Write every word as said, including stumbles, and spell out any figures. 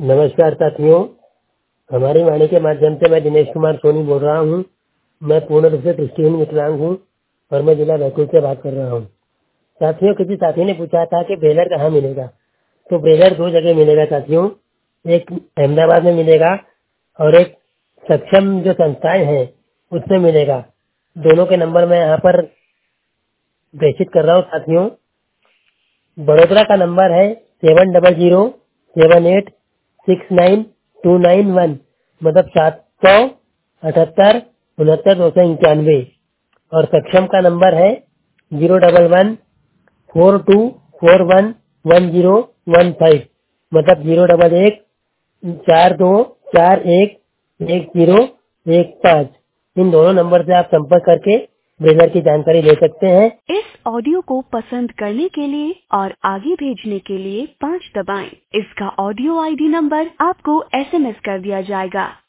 नमस्कार साथियों, हमारी वाणी के माध्यम से मैं दिनेश कुमार सोनी बोल रहा हूँ। मैं पूर्ण रूप से दृष्टिहीन विकलांग हूँ और मैं जिला बैतूल से बात कर रहा हूँ। साथियों, किसी साथी ने पूछा था कि ब्रेलर कहाँ मिलेगा, तो ब्रेलर दो जगह मिलेगा साथियों। एक अहमदाबाद में मिलेगा और एक सक्षम जो संस्थाएं हैं उसमें मिलेगा। दोनों के नंबर मैं यहाँ पर प्रेषित कर रहा हूँ साथियों। बड़ोदरा का नंबर है seven double zero seven eight six nine two nine one, मतलब सात सौ अठहत्तर उनहत्तर दो सौ इक्यानवे। और सक्षम का नंबर है zero double one four two four one one zero one five, मतलब जीरो डबल एक चार दो चार एक एक जीरो एक पाँच। इन दोनों नंबर से आप संपर्क करके ब्रेलर की जानकारी ले सकते हैं। इस ऑडियो को पसंद करने के लिए और आगे भेजने के लिए पाँच दबाएं। इसका ऑडियो आईडी नंबर आपको एसएमएस कर दिया जाएगा।